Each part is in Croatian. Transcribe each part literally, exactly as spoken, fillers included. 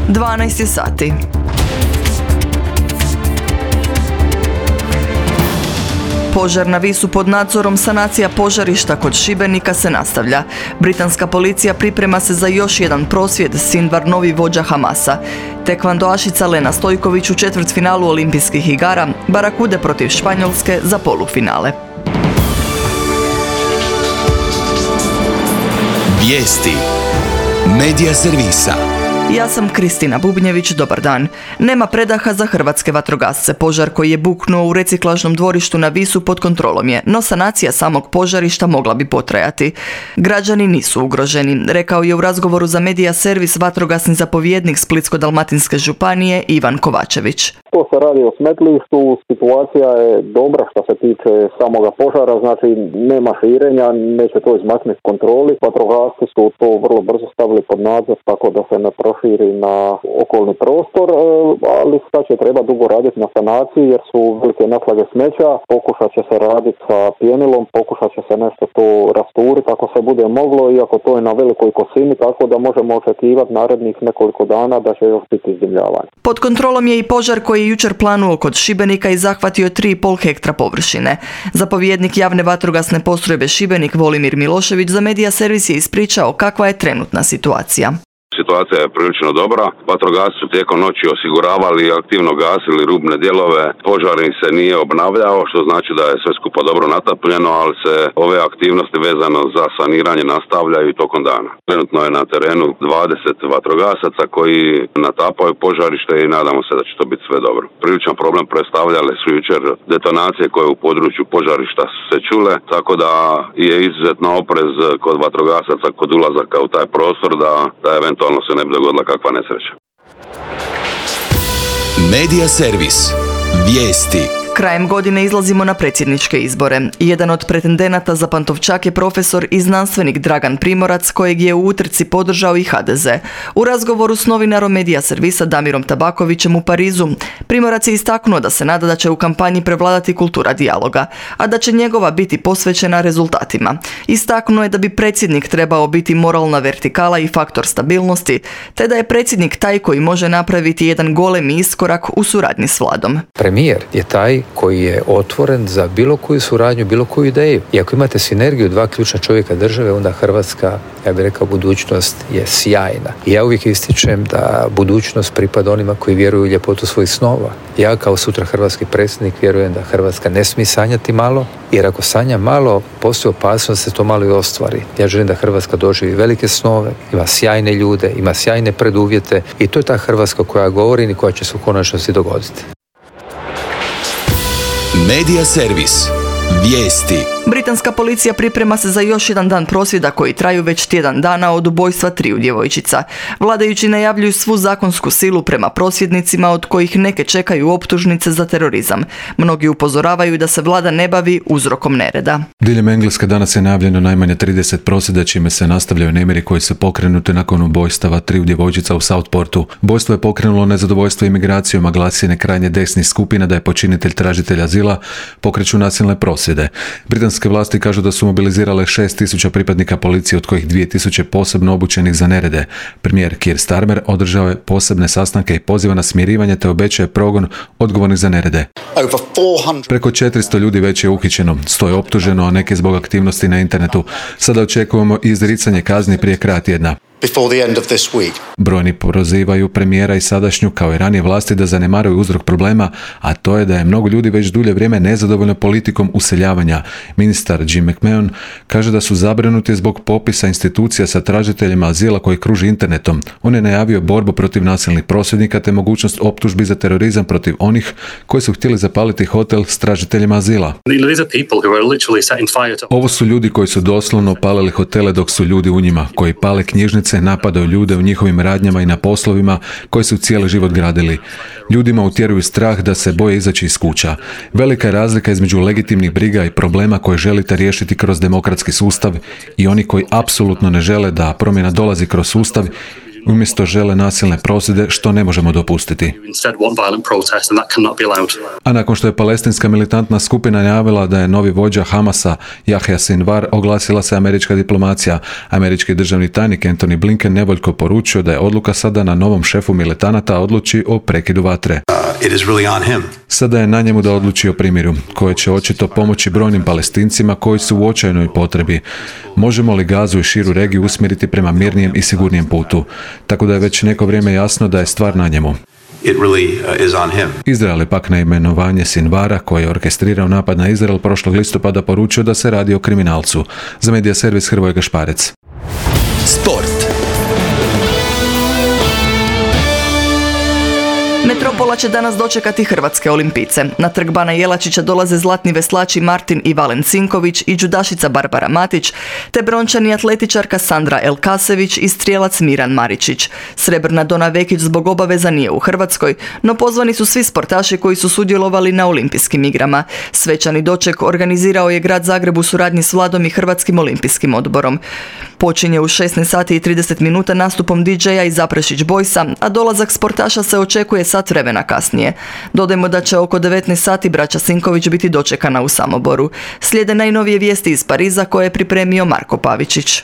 dvanaest je sati. Požar na Visu pod nadzorom, sanacija požarišta kod Šibenika se nastavlja. Britanska policija priprema se za još jedan prosvjed, Sinvar novi vođa Hamasa. Tekvandoašica Lena Stojković u četvrtfinalu olimpijskih igara, Barakude protiv Španjolske za polufinale. Vijesti Medija servisa. Ja sam Kristina Bubnjević, dobar dan. Nema predaha za hrvatske vatrogasce. Požar koji je buknuo u reciklažnom dvorištu na Visu pod kontrolom je, no sanacija samog požarišta mogla bi potrajati. Građani nisu ugroženi, rekao je u razgovoru za Medija servis vatrogasni zapovjednik Splitsko-dalmatinske županije Ivan Kovačević. To se radi o smetlištu, situacija je dobra što se tiče samoga požara, znači nema širenja, neće to izmaknuti kontroli. Vatrogasci su to vrlo brzo stavili pod nadzor tako da se ne proširi na okolni prostor, ali sad će treba dugo raditi na sanaciji jer su velike naslage smeća, pokušat će se raditi sa pjenilom, pokušat će se nešto to rasturiti ako se bude moglo, iako to je na velikoj kosini, tako da možemo očekivati narednih nekoliko dana da će još biti izdimljavanje. Pod kontrolom je i požar koji je jučer planuo kod Šibenika i zahvatio tri i pol hektra površine. Zapovjednik javne vatrogasne postrojbe Šibenik Volimir Milošević za Medija servis je ispričao kakva je trenutna situacija. Situacija je prilično dobra. Vatrogasci su tijekom noći osiguravali i aktivno gasili rubne dijelove. Požar se nije obnavljao, što znači da je sve skupa dobro natapljeno, ali se ove aktivnosti vezano za saniranje nastavljaju i tokom dana. Trenutno je na terenu dvadeset vatrogasaca koji natapaju požarište i nadamo se da će to biti sve dobro. Priličan problem predstavljale su jučer detonacije koje u području požarišta su se čule, tako da je izuzetno oprez kod vatrogasaca kod ulazaka u taj prostor da, da eventualno se ne bi dogodila kakva nesreća. Medija servis. Vijesti. Krajem godine izlazimo na predsjedničke izbore. Jedan od pretendenata za Pantovčak je profesor i znanstvenik Dragan Primorac, kojeg je u utrci podržao i ha de ze. U razgovoru s novinarom Medija servisa Damirom Tabakovićem u Parizu, Primorac je istaknuo da se nada da će u kampanji prevladati kultura dijaloga, a da će njegova biti posvećena rezultatima. Istaknuo je da bi predsjednik trebao biti moralna vertikala i faktor stabilnosti, te da je predsjednik taj koji može napraviti jedan golemi iskorak u suradnji s vladom. Premijer je taj koji je otvoren za bilo koju suradnju, bilo koju ideju. I ako imate sinergiju dva ključna čovjeka države, onda Hrvatska, ja bih rekao, budućnost je sjajna. I ja uvijek ističem da budućnost pripada onima koji vjeruju u ljepotu svojih snova. Ja kao sutra hrvatski predsjednik vjerujem da Hrvatska ne smije sanjati malo, jer ako sanja malo, postoji opasnost da se to malo i ostvari. Ja želim da Hrvatska doživi velike snove, ima sjajne ljude, ima sjajne preduvjete i to je ta Hrvatska koja govori i koja će se u konačnosti dogoditi. Medija servis. Vijesti. Britanska policija priprema se za još jedan dan prosvjeda koji traju već tjedan dana od ubojstva triju djevojčica. Vladajući najavljuju svu zakonsku silu prema prosvjednicima, od kojih neke čekaju optužnice za terorizam. Mnogi upozoravaju da se vlada ne bavi uzrokom nereda. Diljem Engleske danas je najavljeno najmanje trideset prosvjeda, čime se nastavljaju nemiri koji su pokrenuti nakon ubojstava triju djevojčica u Southportu. Ubojstvo je pokrenulo nezadovoljstvo imigracijom, a glasine krajnje desnih skupina da je počinitelj tražitelj azila, pokreću nasilne prosvjede. Britanske vlasti kažu da su mobilizirale šest tisuća pripadnika policije, od kojih dvije tisuće posebno obučenih za nerede. Premijer Keir Starmer održao je posebne sastanke i poziva na smirivanje te obećaje progon odgovornih za nerede. Preko četiristo ljudi već je uhićeno, sto je optuženo, a neke zbog aktivnosti na internetu. Sada očekujemo izricanje kazni prije kraja tjedna. Brojni prozivaju premijera i sadašnju kao i ranije vlasti da zanemaruju uzrok problema, a to je da je mnogo ljudi već dulje vrijeme nezadovoljno politikom useljavanja. Ministar Jim McMahon kaže da su zabrinuti zbog popisa institucija sa tražiteljima azila koji kruži internetom. On je najavio borbu protiv nasilnih prosvjednika te mogućnost optužbi za terorizam protiv onih koji su htjeli zapaliti hotel s tražiteljima azila. Ovo su ljudi koji su doslovno palili hotele dok su ljudi u njima, koji pale knjižnice, napadaju ljude u njihovim radnjama i na poslovima koji su cijeli život gradili. Ljudima utjeruju strah da se boje izaći iz kuća. Velika je razlika između legitimnih briga i problema koje želite riješiti kroz demokratski sustav i oni koji apsolutno ne žele da promjena dolazi kroz sustav Umjesto žele nasilne prosvjede, što ne možemo dopustiti. A nakon što je palestinska militantna skupina najavila da je novi vođa Hamasa, Jahja Sinvar, oglasila se američka diplomacija. Američki državni tajnik Antony Blinken nevoljko poručio da je odluka sada na novom šefu militanata odluči o prekidu vatre. It is really on him. Sada je na njemu da odluči o primiru, koje će očito pomoći brojnim Palestincima koji su u očajnoj potrebi. Možemo li Gazu i širu regiju usmjeriti prema mirnijem i sigurnijem putu? Tako da je već neko vrijeme jasno da je stvar na njemu. It really uh, is on him. Izrael je pak na imenovanje Sinvara, koji je orkestrirao napad na Izrael prošlog listopada, poručio da se radi o kriminalcu. Za Medija servis Hrvoje Gašparec. Sport. Metropola će danas dočekati hrvatske olimpijce. Na trg Bana Jelačića dolaze zlatni veslači Martin Ivalen Cinković i džudašica Barbara Matić, te brončani atletičarka Sandra Elkasević i strijelac Miran Maričić. Srebrna Dona Vekić zbog obaveza nije u Hrvatskoj, no pozvani su svi sportaši koji su sudjelovali na olimpijskim igrama. Svečani doček organizirao je grad Zagreb u suradnji s Vladom i Hrvatskim olimpijskim odborom. Počinje u šesnaest sati i trideset minuta nastupom di džeja i Zaprešić Bojsa, a dolazak sportaša se očekuje sat vremena kasnije. Dodajmo da će oko devetnaest sati braća Sinković biti dočekana u Samoboru. Slijede najnovije vijesti iz Pariza koje je pripremio Marko Pavičić.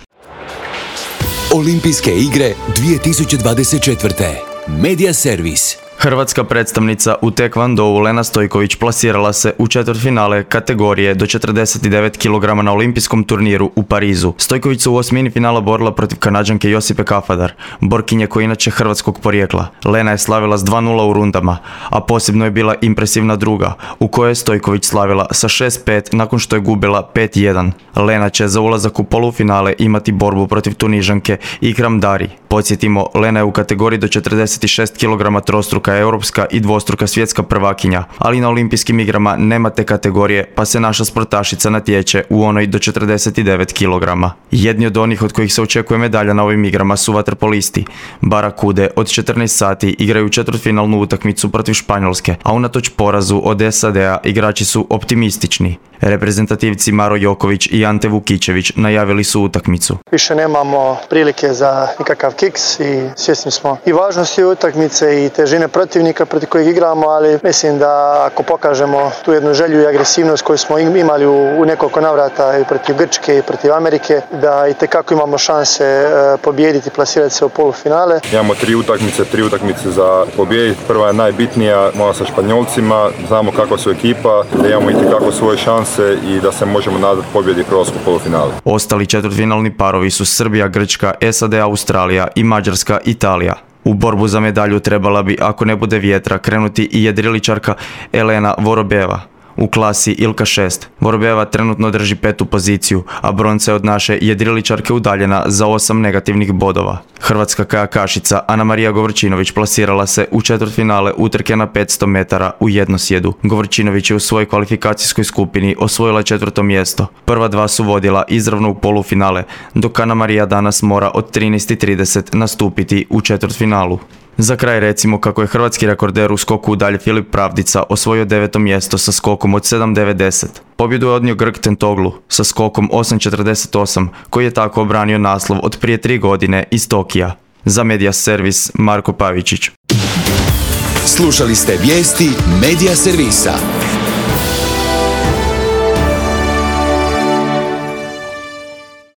Olimpijske igre dvije tisuće dvadeset četvrte. Medija servis. Hrvatska predstavnica u tekvandou Lena Stojković plasirala se u četvrtfinale kategorije do četrdeset devet kilograma na olimpijskom turniru u Parizu. Stojković se u osmini finala borila protiv Kanađanke Josipe Kafadar, borkinje koja je inače hrvatskog porijekla. Lena je slavila s dva nula u rundama, a posebno je bila impresivna druga, u kojoj je Stojković slavila sa šest pet nakon što je gubila pet jedan. Lena će za ulazak u polufinale imati borbu protiv Tunižanke Ikram Dari. Podsjetimo, Lena je u kategoriji do četrdeset šest kilograma trostruka europska i dvostruka svjetska prvakinja, ali na olimpijskim igrama nema te kategorije, pa se naša sportašica natječe u onoj do četrdeset devet kilograma. Jedni od onih od kojih se očekuje medalja na ovim igrama su vaterpolisti. Barakude od četrnaest sati igraju četvrtfinalnu utakmicu protiv Španjolske, a unatoč porazu od es a de a igrači su optimistični. Reprezentativci Maro Joković i Ante Vukičević najavili su utakmicu. Više nemamo prilike za nikakav kiks i svjesni smo i važnosti utakmice i težine protivnika protiv kojeg igramo, ali mislim da ako pokažemo tu jednu želju i agresivnost koju smo imali u, u nekoliko navrata i protiv Grčke i protiv Amerike, da i tekako imamo šanse e, pobijediti i plasirati se u polufinale. Imamo tri utakmice, tri utakmice za pobijediti. Prva je najbitnija, moja sa Španjolcima, znamo kakva su ekipa, da imamo i tekako svoje šanse i da se možemo nadati pobjedi Hrvatskog polufinale. Ostali četvrtfinalni parovi su Srbija, Grčka, es a de, Australija i Mađarska, Italija. U borbu za medalju trebala bi, ako ne bude vjetra, krenuti i jedriličarka Elena Vorobeva u klasi Ilka šest. Vorobeva trenutno drži petu poziciju, a bronca je od naše jedriličarke udaljena za osam negativnih bodova. Hrvatska kajakašica Ana Marija Govorčinović plasirala se u četvrtfinale utrke na petsto metara u jednosjedu. Govorčinović je u svojoj kvalifikacijskoj skupini osvojila četvrto mjesto. Prva dva su vodila izravno u polufinale, dok Ana Marija danas mora od trinaest i trideset nastupiti u četvrtfinalu. Za kraj recimo kako je hrvatski rekorder u skoku u dalje Filip Pravdica osvojio deveto mjesto sa skokom od sedam devedeset. Pobjedu je odnio Grk Tentoglu sa skokom osam četrdeset osam, koji je tako obranio naslov od prije tri godine iz Tokija. Za Medija servis Marko Pavičić. Slušali ste vijesti Medija servisa.